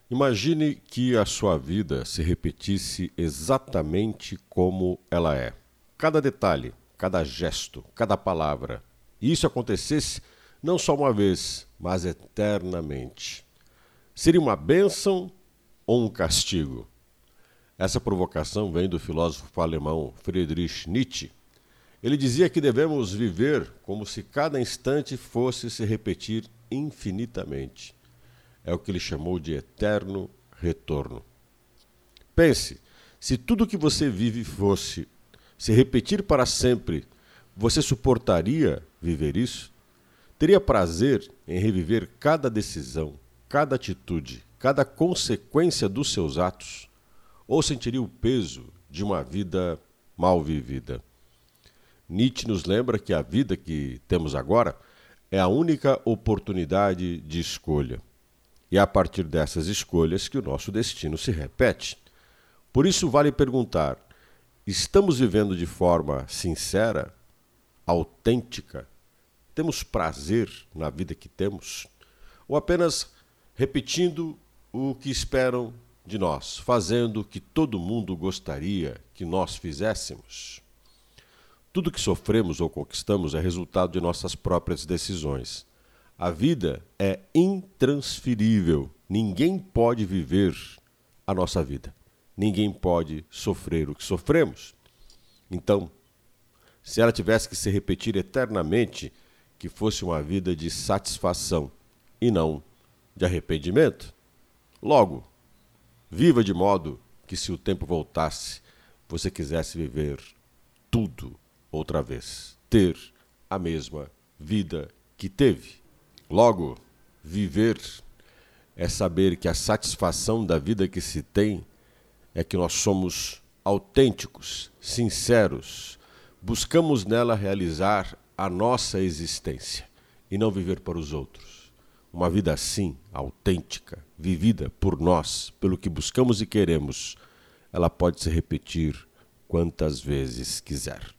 Imagine que a sua vida se repetisse exatamente como ela é. Cada detalhe, cada gesto, cada palavra. E isso acontecesse não só uma vez, mas eternamente. Seria uma bênção ou um castigo? Essa provocação vem do filósofo alemão Friedrich Nietzsche. Ele dizia que devemos viver como se cada instante fosse se repetir infinitamente. É o que ele chamou de eterno retorno. Pense, se tudo que você vive fosse se repetir para sempre, você suportaria viver isso? Teria prazer em reviver cada decisão, cada atitude, cada consequência dos seus atos? Ou sentiria o peso de uma vida mal vivida? Nietzsche nos lembra que a vida que temos agora é a única oportunidade de escolha. E é a partir dessas escolhas que o nosso destino se repete. Por isso vale perguntar, estamos vivendo de forma sincera, autêntica? Temos prazer na vida que temos? Ou apenas repetindo o que esperam de nós, fazendo o que todo mundo gostaria que nós fizéssemos? Tudo que sofremos ou conquistamos é resultado de nossas próprias decisões. A vida é intransferível. Ninguém pode viver a nossa vida. Ninguém pode sofrer o que sofremos. Então, se ela tivesse que se repetir eternamente, que fosse uma vida de satisfação e não de arrependimento. Logo, viva de modo que, se o tempo voltasse, você quisesse viver tudo outra vez. Ter a mesma vida que teve. Logo, viver é saber que a satisfação da vida que se tem é que nós somos autênticos, sinceros, buscamos nela realizar a nossa existência e não viver para os outros. Uma vida assim, autêntica, vivida por nós, pelo que buscamos e queremos, ela pode se repetir quantas vezes quiser.